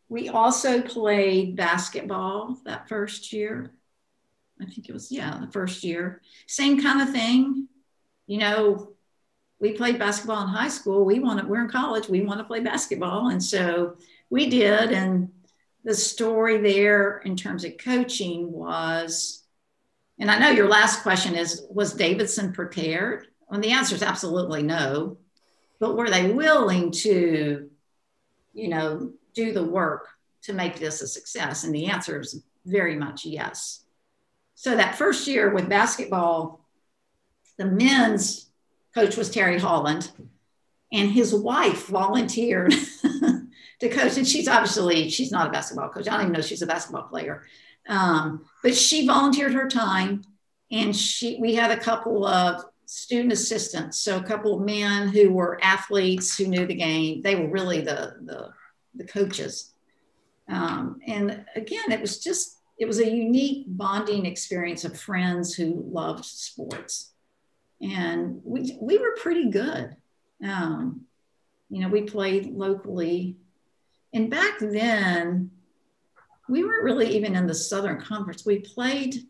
We also played basketball that first year. I think it was, yeah, the first year. Same kind of thing. You know, we played basketball in high school. We're in college. We want to play basketball. And so we did. And the story there in terms of coaching was, and I know your last question is, was Davidson prepared? Well, the answer is absolutely no. But were they willing to, do the work to make this a success? And the answer is very much yes. So that first year with basketball, the men's coach was Terry Holland, and his wife volunteered to coach. And she's not a basketball coach. I don't even know she's a basketball player. But she volunteered her time, and we had a couple of student assistants. So a couple of men who were athletes who knew the game. They were really the coaches. And again, it was a unique bonding experience of friends who loved sports. And we were pretty good. We played locally. And back then, we weren't really even in the Southern Conference. We played